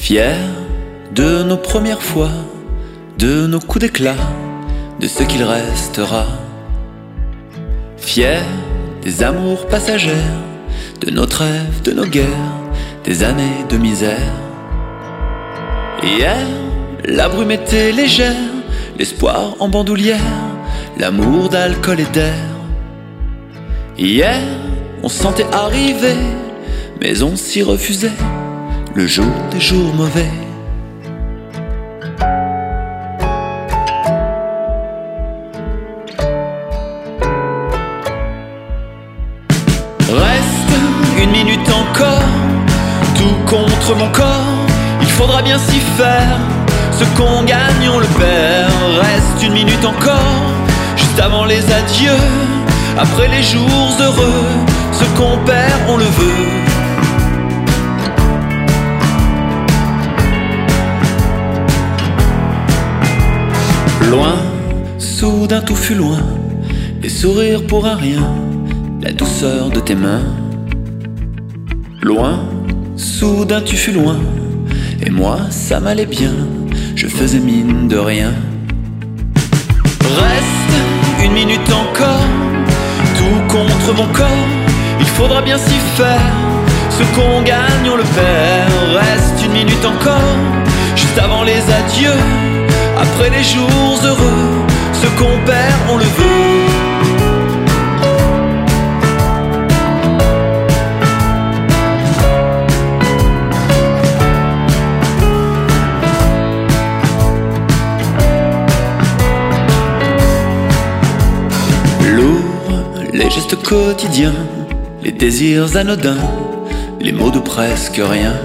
Fiers de nos premières fois, de nos coups d'éclat, de ce qu'il restera. Fiers des amours passagères, de nos rêves, de nos guerres, des années de misère. Hier, la brume était légère, l'espoir en bandoulière, l'amour d'alcool et d'air. Hier, on sentait arriver, mais on s'y refusait, le jour des jours mauvais. Reste une minute encore, tout contre mon corps, il faudra bien s'y faire, ce qu'on gagne on le perd. Reste une minute encore, juste avant les adieux, après les jours heureux, ce qu'on perd on le veut. Loin, soudain tout fut loin, les sourires pour un rien, la douceur de tes mains. Loin, soudain tu fus loin, et moi ça m'allait bien, je faisais mine de rien. Reste une minute encore, tout contre mon corps, il faudra bien s'y faire, ce qu'on gagne on le perd. Reste une minute encore, juste avant les adieux, après les jours heureux, ce qu'on perd on le veut. Les gestes quotidiens, les désirs anodins, les mots de presque rien.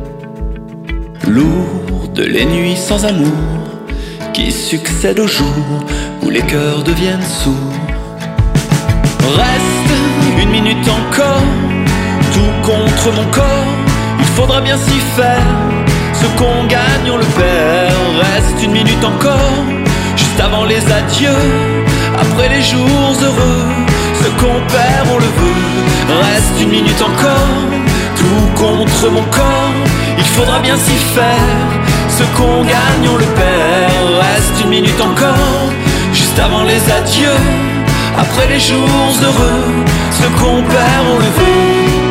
Lourdes les nuits sans amour, qui succèdent aux jours où les cœurs deviennent sourds. Reste une minute encore, tout contre mon corps, il faudra bien s'y faire, ce qu'on gagne on le perd. Reste une minute encore, juste avant les adieux, après les jours heureux, ce qu'on perd on le veut. Reste une minute encore, tout contre mon corps, il faudra bien s'y faire, ce qu'on gagne on le perd. Reste une minute encore, juste avant les adieux, après les jours heureux, ce qu'on perd on le veut.